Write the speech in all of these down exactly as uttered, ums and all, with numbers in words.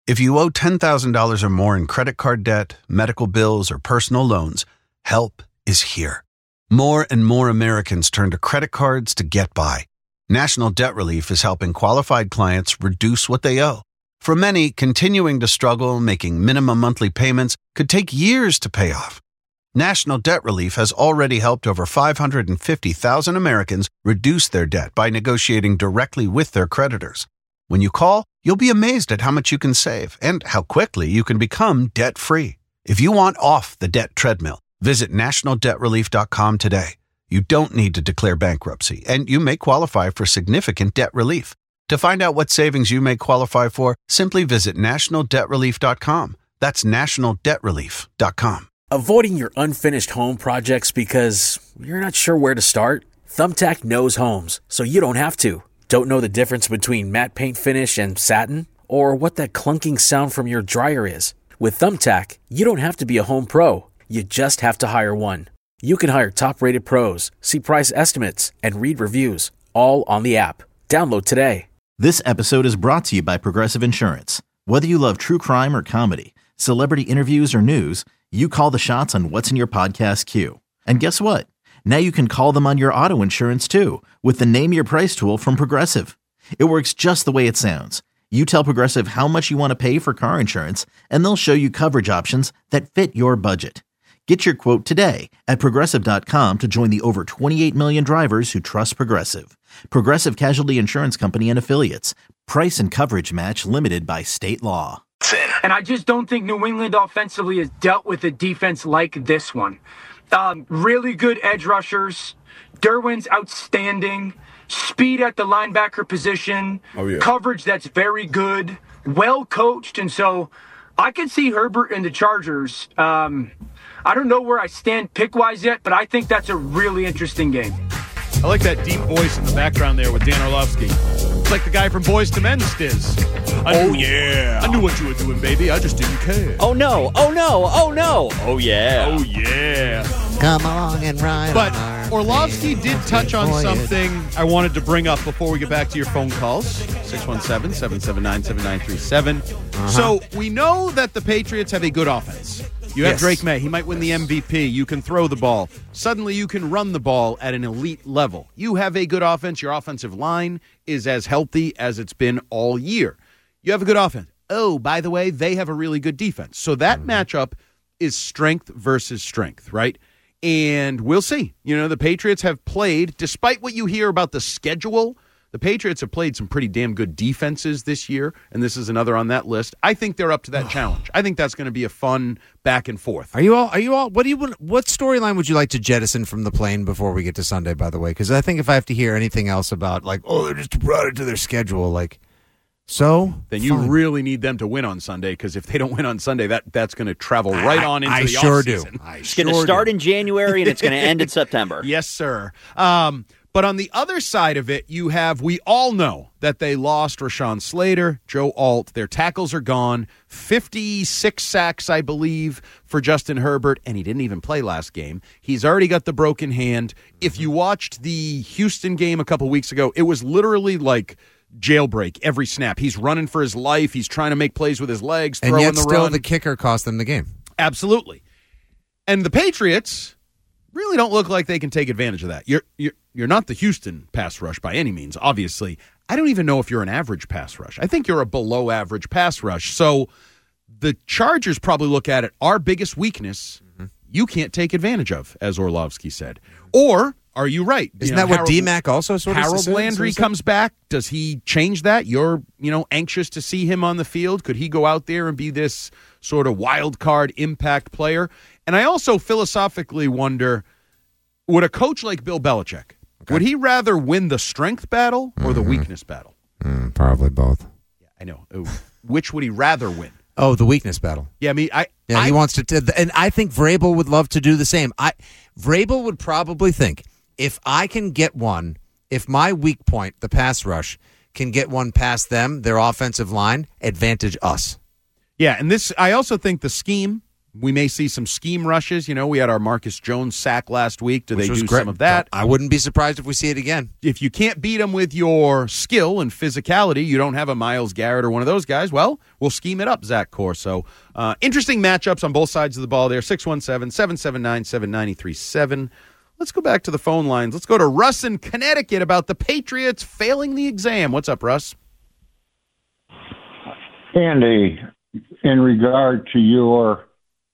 If you owe ten thousand dollars or more in credit card debt, medical bills, or personal loans, help is here. More and more Americans turn to credit cards to get by. National Debt Relief is helping qualified clients reduce what they owe. For many, continuing to struggle making minimum monthly payments could take years to pay off. National Debt Relief has already helped over five hundred fifty thousand Americans reduce their debt by negotiating directly with their creditors. When you call, you'll be amazed at how much you can save and how quickly you can become debt-free. If you want off the debt treadmill, visit national debt relief dot com today. You don't need to declare bankruptcy, and you may qualify for significant debt relief. To find out what savings you may qualify for, simply visit national debt relief dot com. That's national debt relief dot com. Avoiding your unfinished home projects because you're not sure where to start? Thumbtack knows homes, so you don't have to. Don't know the difference between matte paint finish and satin? Or what that clunking sound from your dryer is? With Thumbtack, you don't have to be a home pro. You just have to hire one. You can hire top-rated pros, see price estimates, and read reviews, all on the app. Download today. This episode is brought to you by Progressive Insurance. Whether you love true crime or comedy, celebrity interviews or news, you call the shots on what's in your podcast queue. And guess what? Now you can call them on your auto insurance too with the Name Your Price tool from Progressive. It works just the way it sounds. You tell Progressive how much you want to pay for car insurance, and they'll show you coverage options that fit your budget. Get your quote today at progressive dot com to join the over twenty-eight million drivers who trust Progressive. Progressive Casualty Insurance Company and Affiliates. Price and coverage match limited by state law. And I just don't think New England offensively has dealt with a defense like this one. Um, really good edge rushers. Derwin's outstanding. Speed at the linebacker position. Oh, yeah. Coverage that's very good. Well coached. And so I can see Herbert and the Chargers. Um, I don't know where I stand pick-wise yet, but I think that's a really interesting game. I like that deep voice in the background there with Dan Orlovsky. It's like the guy from Boys to Men Stiz. I Oh, knew, yeah. I knew what you were doing, baby. I just didn't care. Oh, no. Oh, no. Oh, no. Oh, yeah. Oh, yeah. Come along and ride But on our Orlovsky did touch on voyage. something I wanted to bring up before we get back to your phone calls. six one seven, seven seven nine, seven nine three seven. Uh-huh. So we know that the Patriots have a good offense. You have Yes. Drake May. He might win the M V P. You can throw the ball. Suddenly you can run the ball at an elite level. You have a good offense. Your offensive line is as healthy as it's been all year. You have a good offense. Oh, by the way, they have a really good defense. So that Mm-hmm. matchup is strength versus strength, right? And we'll see. You know, the Patriots have played, despite what you hear about the schedule, the Patriots have played some pretty damn good defenses this year, and this is another on that list. I think they're up to that challenge. I think that's going to be a fun back and forth. Are you all? Are you all? What do you? What storyline would you like to jettison from the plane before we get to Sunday? By the way, because I think if I have to hear anything else about like, oh, they're just brought it to their schedule, like, so Then you fine. really need them to win on Sunday, because if they don't win on Sunday, that, that's going to travel right I, on into I the sure do. offseason. I It's sure going to start do. in January, and it's going to end in September. Yes, sir. Um, but on the other side of it, you have, we all know that they lost Rashawn Slater, Joe Alt. Their tackles are gone. fifty-six sacks, I believe, for Justin Herbert, and he didn't even play last game. He's already got the broken hand. If you watched the Houston game a couple weeks ago, it was literally like jailbreak every snap. He's running for his life. He's trying to make plays with his legs, and throwing yet the still run. the kicker cost them the game. Absolutely. And the Patriots really don't look like they can take advantage of that. You're you're you're not the Houston pass rush by any means, obviously. I don't even know if you're an average pass rush. I think you're a below average pass rush. So the Chargers probably look at it, our biggest weakness, mm-hmm. you can't take advantage of, as Orlovsky said. Or are you right? Isn't you know, that what Harold, D Mac also sort of Harold said, Landry sort of comes back. Does he change that? You're, you know, anxious to see him on the field. Could he go out there and be this sort of wild card impact player? And I also philosophically wonder, would a coach like Bill Belichick, okay. would he rather win the strength battle or the mm-hmm. weakness battle? Mm, probably both. Yeah, I know. Ooh. Which would he rather win? Oh, the weakness battle. Yeah, I mean, I yeah, I, he wants to, t- and I think Vrabel would love to do the same. I Vrabel would probably think, if I can get one, if my weak point, the pass rush, can get one past them, their offensive line, advantage us. Yeah, and this, I also think the scheme We may see some scheme rushes. You know, we had our Marcus Jones sack last week. Do Which they was do great. some of that? I wouldn't be surprised if we see it again. If you can't beat them with your skill and physicality, you don't have a Myles Garrett or one of those guys, well, we'll scheme it up, Zach Corso. Uh, interesting matchups on both sides of the ball there. six one seven, seven seven nine, seven nine three seven. Let's go back to the phone lines. Let's go to Russ in Connecticut about the Patriots failing the exam. What's up, Russ? Andy, in regard to your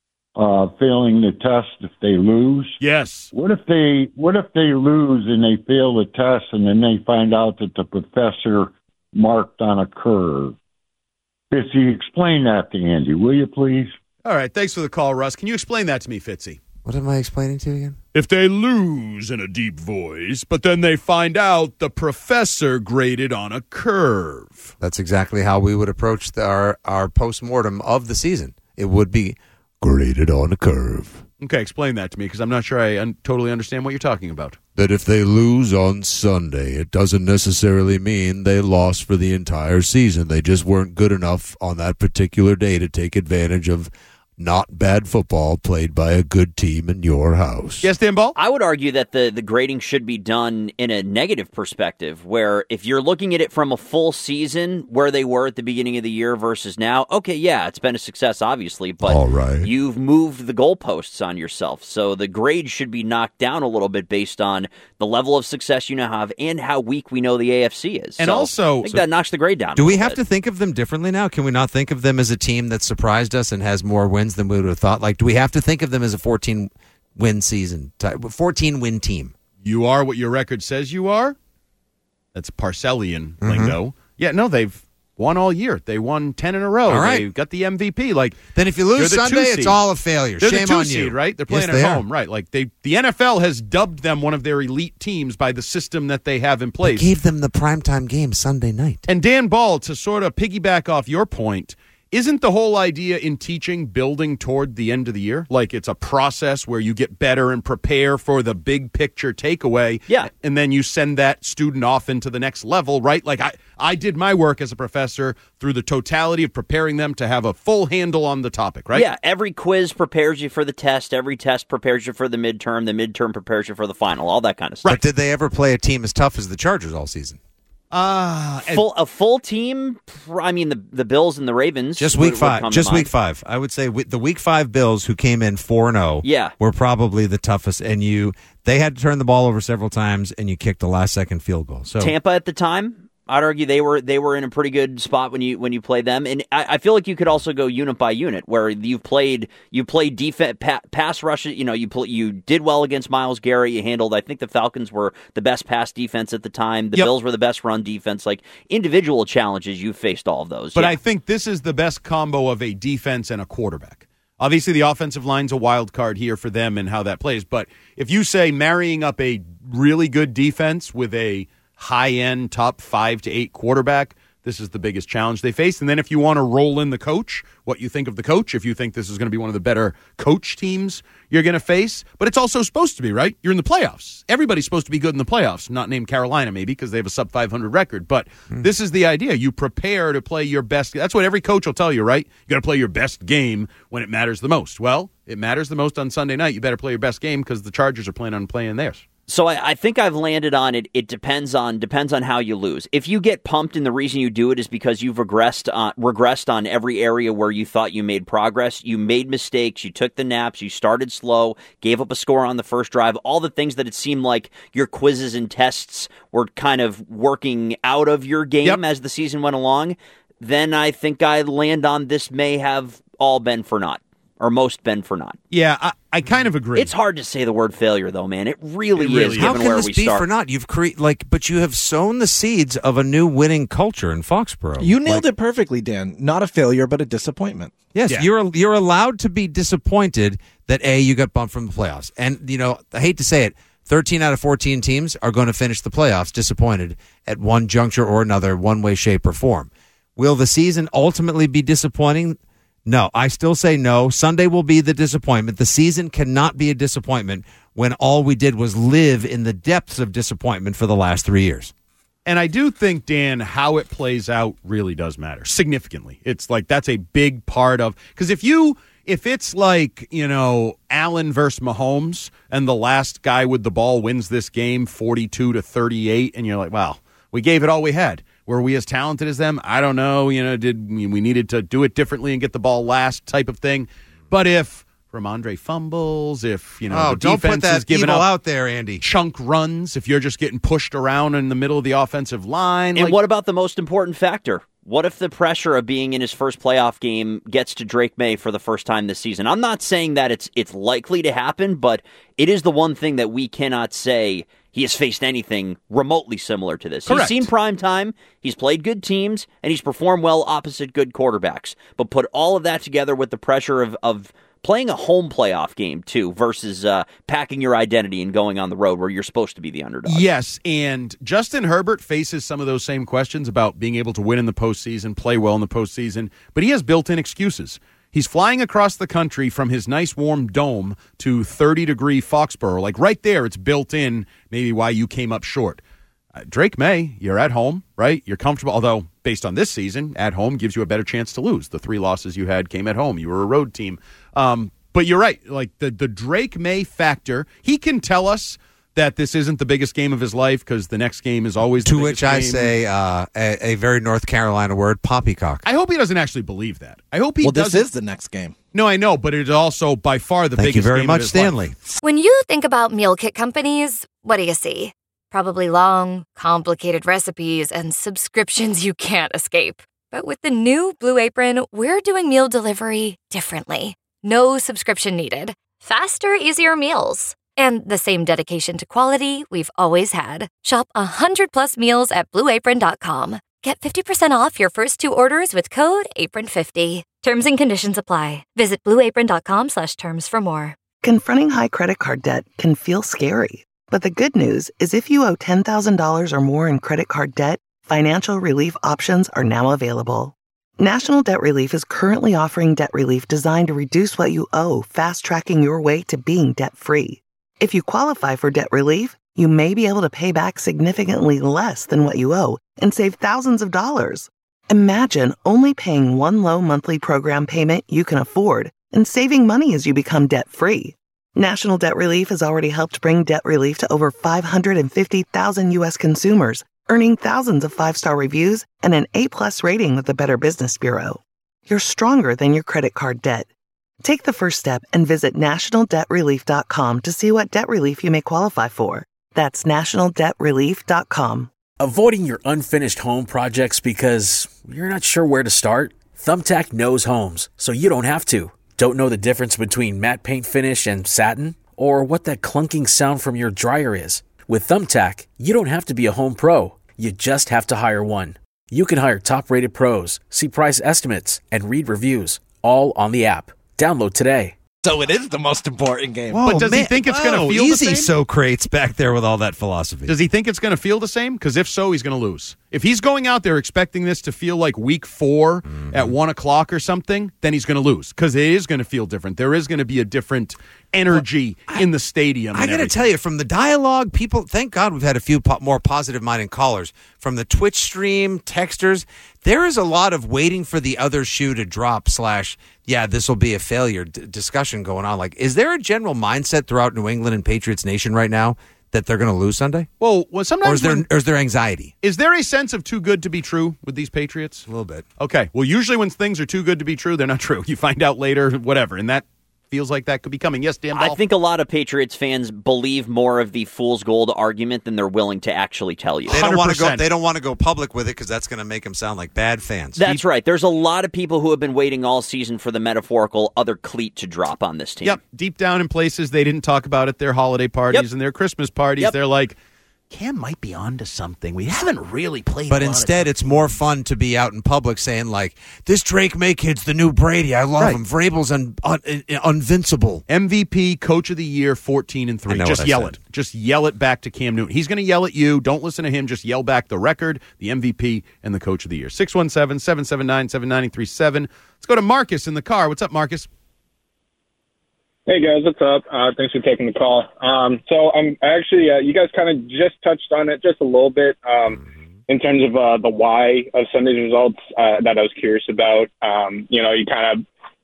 uh, failing the test if they lose, yes. What if they what if they lose and they fail the test and then they find out that the professor marked on a curve? Fitzy, explain that to Andy, will you please? All right, thanks for the call, Russ. Can you explain that to me, Fitzy? What am I explaining to you again? If they lose in a deep voice, but then they find out the professor graded on a curve. That's exactly how we would approach the, our, our post-mortem of the season. It would be graded on a curve. Okay, explain that to me, because I'm not sure I un- totally understand what you're talking about. That if they lose on Sunday, it doesn't necessarily mean they lost for the entire season. They just weren't good enough on that particular day to take advantage of not bad football played by a good team in your house. Yes, Dan Ball? I would argue that the, the grading should be done in a negative perspective, where if you're looking at it from a full season, where they were at the beginning of the year versus now, okay, yeah, it's been a success, obviously, but All right. you've moved the goalposts on yourself. So the grade should be knocked down a little bit based on the level of success you now have and how weak we know the A F C is. And so also- I think that knocks the grade down. Do a we little have bit. to think of them differently now? Can we not think of them as a team that surprised us and has more wins than we would have thought? Like, do we have to think of them as a fourteen-win season, fourteen-win team? You are what your record says you are? That's Parcellian Mm-hmm. lingo. Yeah, no, they've won all year. They won ten in a row. All right. They got the M V P. Like, Then if you They're lose the two Sunday, it's seed. all a failure. they're Shame the two on seed, you. right? They're playing Yes, at they are. home, right? Like they, the N F L has dubbed them one of their elite teams by the system that they have in They place. gave them the primetime game Sunday night. And Dan Ball, to sort of piggyback off your point, isn't the whole idea in teaching building toward the end of the year? Like it's a process where you get better and prepare for the big picture takeaway. Yeah. And then you send that student off into the next level, right? Like I, I did my work as a professor through the totality of preparing them to have a full handle on the topic, right? Yeah, every quiz prepares you for the test. Every test prepares you for the midterm. The midterm prepares you for the final. All that kind of stuff. But did they ever play a team as tough as the Chargers all season? Ah, and- Full a full team. I mean, the the Bills and the Ravens. Just would- week would five. come to Just mind. week five. I would say we, the week five Bills, who came in four and zero, Yeah. were probably the toughest. And you, they had to turn the ball over several times, and you kicked the last second field goal. So Tampa at the time, I'd argue they were they were in a pretty good spot when you when you played them, and I, I feel like you could also go unit by unit, where you've played you played defense pa- pass rush. You know, you play, you did well against Myles Garrett. You handled. I think the Falcons were the best pass defense at the time. The Yep. Bills were the best run defense. Like individual challenges, you faced all of those. But yeah. I think this is the best combo of a defense and a quarterback. Obviously, the offensive line's a wild card here for them and how that plays. But if you say marrying up a really good defense with a high-end top five to eight quarterback, this is the biggest challenge they face. And then if you want to roll in the coach, what you think of the coach, if you think this is going to be one of the better coach teams you're going to face. But it's also supposed to be, right? You're in the playoffs. Everybody's supposed to be good in the playoffs, not named Carolina maybe because they have a sub five hundred record. But Hmm. this is the idea. You prepare to play your best. That's what every coach will tell you, right? You got to play your best game when it matters the most. Well, it matters the most on Sunday night. You better play your best game because the Chargers are planning on playing theirs. So I, I think I've landed on it. It depends on depends on how you lose. If you get pumped and the reason you do it is because you've regressed on, regressed on every area where you thought you made progress, you made mistakes, you took the naps, you started slow, gave up a score on the first drive, all the things that it seemed like your quizzes and tests were kind of working out of your game Yep. as the season went along, then I think I land on this may have all been for naught. Or most been for naught. Yeah, I, I kind of agree. It's hard to say the word failure, though, man. It really, It really is, is. given how can where this we be start. for not? You've created like, but you have sown the seeds of a new winning culture in Foxborough. You nailed Like, it perfectly, Dan. Not a failure, but a disappointment. Yes, Yeah. you're you're allowed to be disappointed that A, you got bumped from the playoffs. And, you know, I hate to say it, thirteen out of fourteen teams are going to finish the playoffs disappointed at one juncture or another, one way, shape, or form. Will the season ultimately be disappointing? No, I still say no. Sunday will be the disappointment. The season cannot be a disappointment when all we did was live in the depths of disappointment for the last three years. And I do think, Dan, how it plays out really does matter significantly. It's like that's a big part of because if you if it's like, you know, Allen versus Mahomes and the last guy with the ball wins this game forty-two to thirty-eight, and you're like, well, we gave it all we had. Were we as talented as them? I don't know. You know, did we needed to do it differently and get the ball last type of thing? But if Ramondre fumbles, if, you know, oh, the don't defense put that is giving evil up out there, Andy. chunk runs, if you're just getting pushed around in the middle of the offensive line. And like, what about the most important factor? What if the pressure of being in his first playoff game gets to Drake May for the first time this season? I'm not saying that it's it's likely to happen, but it is the one thing that we cannot say he has faced anything remotely similar to this. Correct. He's seen prime time, he's played good teams, and he's performed well opposite good quarterbacks. But put all of that together with the pressure of, of playing a home playoff game, too, versus uh, packing your identity and going on the road where you're supposed to be the underdog. Yes, and Justin Herbert faces some of those same questions about being able to win in the postseason, play well in the postseason, but he has built-in excuses. He's flying across the country from his nice warm dome to thirty-degree Foxborough. Like right there, it's built in maybe why you came up short. Uh, Drake May, you're at home, right? You're comfortable, although based on this season, at home gives you a better chance to lose. The three losses you had came at home. You were a road team. Um, but you're right. Like the, the Drake May factor, he can tell us that this isn't the biggest game of his life because the next game is always the To biggest which I game. say uh, a, a very North Carolina word, poppycock. I hope he doesn't actually believe that. I hope he Well, doesn't. this is the next game. No, I know, but it's also by far the Thank biggest you very game much, of his Stanley. life. When you think about meal kit companies, what do you see? Probably long, complicated recipes and subscriptions you can't escape. But with the new Blue Apron, we're doing meal delivery differently. No subscription needed. Faster, easier meals. And the same dedication to quality we've always had. Shop one hundred plus meals at blue apron dot com. Get fifty percent off your first two orders with code apron fifty. Terms and conditions apply. Visit blue apron dot com slash terms for more. Confronting high credit card debt can feel scary. But the good news is if you owe ten thousand dollars or more in credit card debt, financial relief options are now available. National Debt Relief is currently offering debt relief designed to reduce what you owe, fast-tracking your way to being debt-free. If you qualify for debt relief, you may be able to pay back significantly less than what you owe and save thousands of dollars. Imagine only paying one low monthly program payment you can afford and saving money as you become debt-free. National Debt Relief has already helped bring debt relief to over five hundred fifty thousand U S consumers, earning thousands of five-star reviews and an A-plus rating with the Better Business Bureau. You're stronger than your credit card debt. Take the first step and visit national debt relief dot com to see what debt relief you may qualify for. That's national debt relief dot com. Avoiding your unfinished home projects because you're not sure where to start? Thumbtack knows homes, so you don't have to. Don't know the difference between matte paint finish and satin? Or what that clunking sound from your dryer is? With Thumbtack, you don't have to be a home pro. You just have to hire one. You can hire top-rated pros, see price estimates, and read reviews, all on the app. Download today. So it is the most important game. But does he think it's going to feel the easy same? Socrates back there with all that philosophy. Does he think it's going to feel the same? Because if so, he's going to lose. If he's going out there expecting this to feel like week four mm-hmm. at one o'clock or something, then he's going to lose because it is going to feel different. There is going to be a different energy well, I, in the stadium. I got to tell you, from the dialogue, people, thank God we've had a few po- more positive-minded callers. From the Twitch stream, texters, there is a lot of waiting for the other shoe to drop slash, yeah, this will be a failure d- discussion going on. Like, is there a general mindset throughout New England and Patriots Nation right now that they're going to lose Sunday? Well, well sometimes... Or is, there, when, or is there anxiety? Is there a sense of too good to be true with these Patriots? A little bit. Okay. Well, usually when things are too good to be true, they're not true. You find out later, whatever, and that feels like that could be coming. Yes, Dan Ball? I think a lot of Patriots fans believe more of the fool's gold argument than they're willing to actually tell you. They don't want to go. They don't want to go public with it because that's going to make them sound like bad fans. That's right. There's a lot of people who have been waiting all season for the metaphorical other cleat to drop on this team. Yep. Deep down in places they didn't talk about at their holiday parties Yep. and their Christmas parties. Yep. They're like, Cam might be onto something. We haven't really played. But a lot instead, of it's more fun to be out in public saying, like, this Drake May kid's the new Brady. I love Right. him. Vrabel's un, un, invincible. M V P, Coach of the Year, fourteen and three. I know Just what I yell said. it. Just yell it back to Cam Newton. He's going to yell at you. Don't listen to him. Just yell back the record, the M V P, and the Coach of the Year. six one seven, seven seven nine, seven nine three seven. Let's go to Marcus in the car. What's up, Marcus? Hey guys, what's up? Uh, thanks for taking the call. Um, so I'm actually, uh, you guys kind of just touched on it just a little bit um, in terms of uh, the why of Sunday's results uh, that I was curious about. Um, you know, you kind of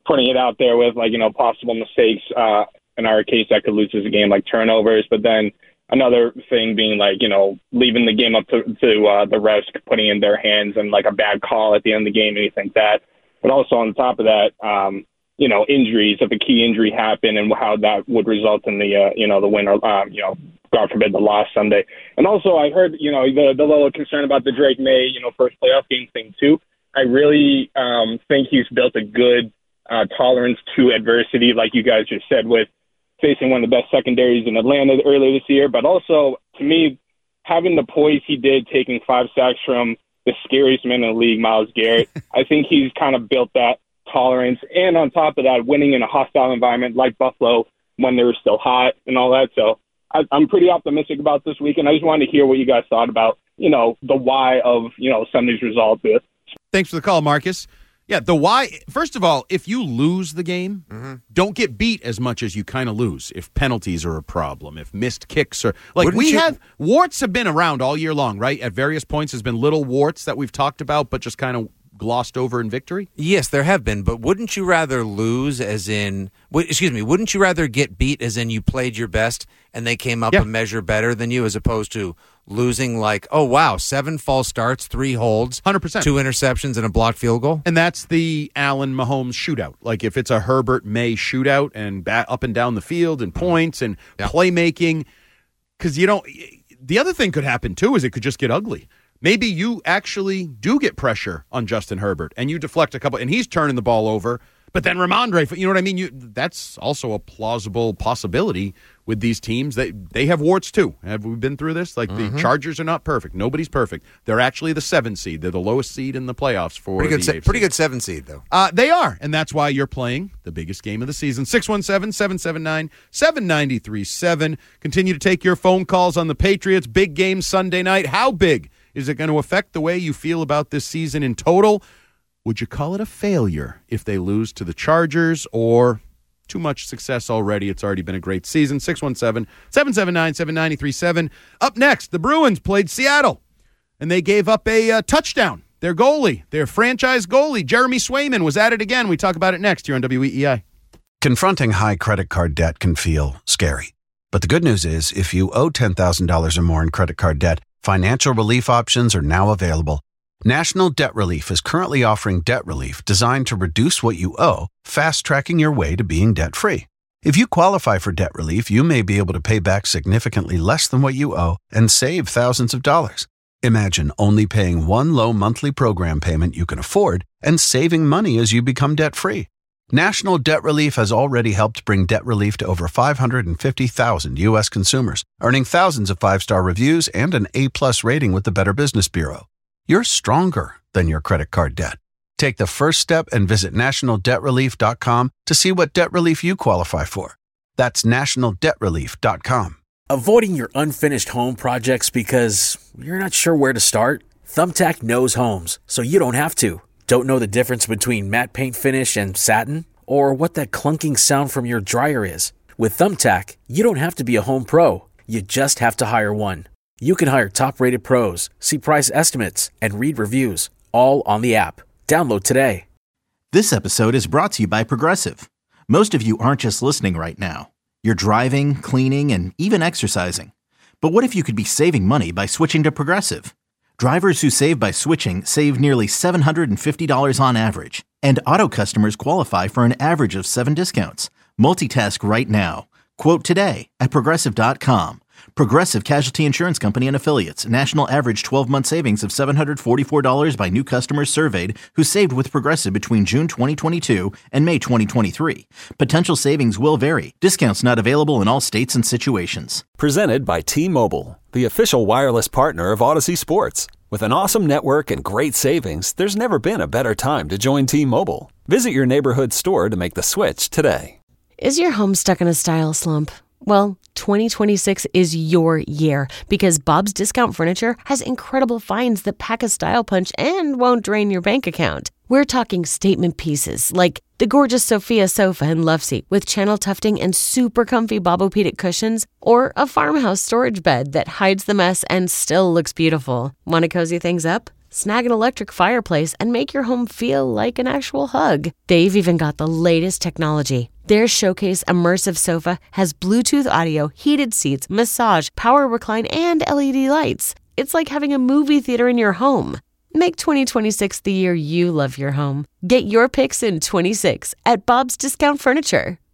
putting it out there with, like, you know, possible mistakes uh, in our case that could lose us a game, like turnovers. But then another thing being, like, you know, leaving the game up to, to uh, the refs, putting in their hands and, like, a bad call at the end of the game, anything like that. But also on top of that, um, you know, injuries, if a key injury happened and how that would result in the, uh, you know, the win or, um, you know, God forbid, the loss Sunday. And also I heard, you know, the, the little concern about the Drake May, you know, first playoff game thing too. I really um, think he's built a good uh, tolerance to adversity, like you guys just said, with facing one of the best secondaries in Atlanta earlier this year. But also, to me, having the poise he did, taking five sacks from the scariest man in the league, Myles Garrett, I think he's kind of built that tolerance. And on top of that, winning in a hostile environment like Buffalo when they were still hot and all that. So I, I'm pretty optimistic about this weekend. I just wanted to hear what you guys thought about, you know, the why of, you know, Sunday's result. Thanks for the call, Marcus. Yeah, the why, first of all, if you lose the game, mm-hmm. don't get beat as much as you kind of lose if penalties are a problem, if missed kicks are, like Wouldn't we you... have, warts have been around all year long, right? At various points, there's been little warts that we've talked about, but just kind of glossed over in victory? Yes, there have been, but wouldn't you rather lose as in, w- excuse me, wouldn't you rather get beat as in you played your best and they came up yeah. a measure better than you as opposed to losing like, oh, wow, seven false starts, three holds, one hundred percent two interceptions, and a blocked field goal? And that's the Allen Mahomes shootout. Like if it's a Herbert May shootout and bat up and down the field and points and yeah. playmaking, because you don't, the other thing could happen too is it could just get ugly. Maybe you actually do get pressure on Justin Herbert and you deflect a couple, and he's turning the ball over, but then Ramondre, you know what I mean? You, that's also a plausible possibility with these teams. They, they have warts too. Have we been through this? Like mm-hmm. the Chargers are not perfect. Nobody's perfect. They're actually the seven seed. They're the lowest seed in the playoffs for pretty good, the se- A F C. Pretty good seven seed, though. Uh, they are, and that's why you're playing the biggest game of the season. six one seven, seven seven nine, seven nine three seven. Continue to take your phone calls on the Patriots. Big game Sunday night. How big? Is it going to affect the way you feel about this season in total? Would you call it a failure if they lose to the Chargers, or too much success already? It's already been a great season. six one seven, seven seven nine, seven nine three seven. Up next, the Bruins played Seattle, and they gave up a uh, touchdown. Their goalie, their franchise goalie, Jeremy Swayman, was at it again. We talk about it next here on W E E I. Confronting high credit card debt can feel scary. But the good news is, if you owe ten thousand dollars or more in credit card debt, financial relief options are now available. National Debt Relief is currently offering debt relief designed to reduce what you owe, fast-tracking your way to being debt-free. If you qualify for debt relief, you may be able to pay back significantly less than what you owe and save thousands of dollars. Imagine only paying one low monthly program payment you can afford and saving money as you become debt-free. National Debt Relief has already helped bring debt relief to over five hundred fifty thousand U S consumers, earning thousands of five-star reviews and an A-plus rating with the Better Business Bureau. You're stronger than your credit card debt. Take the first step and visit national debt relief dot com to see what debt relief you qualify for. That's national debt relief dot com. Avoiding your unfinished home projects because you're not sure where to start? Thumbtack knows homes, so you don't have to. Don't know the difference between matte paint finish and satin? Or what that clunking sound from your dryer is? With Thumbtack, you don't have to be a home pro. You just have to hire one. You can hire top-rated pros, see price estimates, and read reviews, all on the app. Download today. This episode is brought to you by Progressive. Most of you aren't just listening right now. You're driving, cleaning, and even exercising. But what if you could be saving money by switching to Progressive? Drivers who save by switching save nearly seven hundred fifty dollars on average, and auto customers qualify for an average of seven discounts. Multitask right now. Quote today at Progressive dot com. Progressive Casualty Insurance Company and Affiliates. National average twelve-month savings of seven hundred forty-four dollars by new customers surveyed who saved with Progressive between June twenty twenty-two and May twenty twenty-three. Potential savings will vary. Discounts not available in all states and situations. Presented by T-Mobile, the official wireless partner of Odyssey Sports. With an awesome network and great savings, there's never been a better time to join T-Mobile. Visit your neighborhood store to make the switch today. Is your home stuck in a style slump? Well, twenty twenty-six is your year because Bob's Discount Furniture has incredible finds that pack a style punch and won't drain your bank account. We're talking statement pieces like the gorgeous Sophia sofa and love seat with channel tufting and super comfy Bobopedic cushions, or a farmhouse storage bed that hides the mess and still looks beautiful. Want to cozy things up? snag an electric fireplace, and make your home feel like an actual hug. They've even got the latest technology. Their Showcase Immersive Sofa has Bluetooth audio, heated seats, massage, power recline, and L E D lights. It's like having a movie theater in your home. Make twenty twenty-six the year you love your home. Get your picks in twenty-six at Bob's Discount Furniture.